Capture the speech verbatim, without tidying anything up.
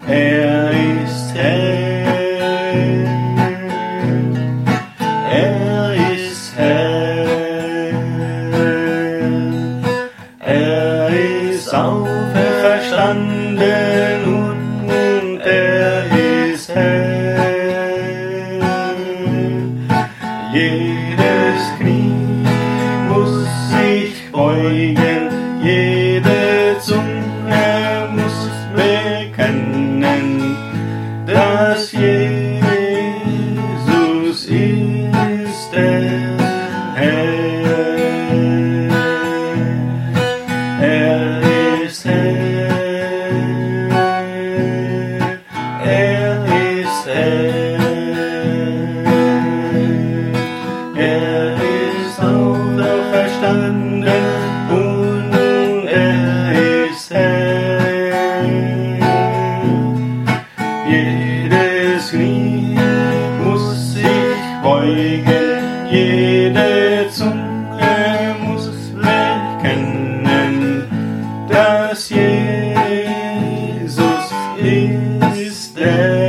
Er ist Herr, er ist Herr, er ist auferstanden und er ist Herr. Jedes Knie muss sich beugen, jede Zunge muss bekennen, dass Jesus ist der Herr. Er ist Herr, er ist Herr, er ist auferstanden und er ist Herr. Jedes Knie muss sich beugen, jede Zunge muss bekennen, dass Jesus ist der